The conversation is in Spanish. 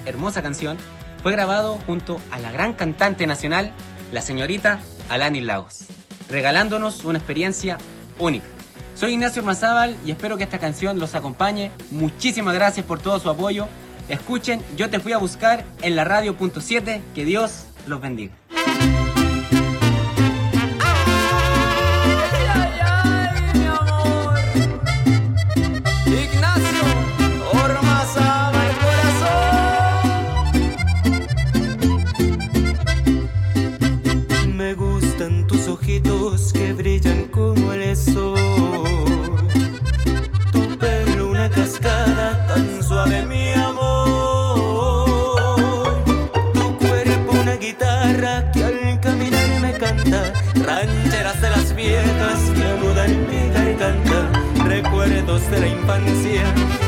hermosa canción fue grabado junto a la gran cantante nacional, la señorita Alanis Lagos, regalándonos una experiencia única. Soy Ignacio Ormazábal y espero que esta canción los acompañe. Muchísimas gracias por todo su apoyo. Escuchen Yo Te Fui a Buscar en la radio.7. Que Dios los bendiga. Ojitos que brillan como el sol, tu pelo una cascada tan suave, mi amor, tu cuerpo una guitarra que al caminar me canta, rancheras de las viejas que anudan mi garganta, recuerdos de la infancia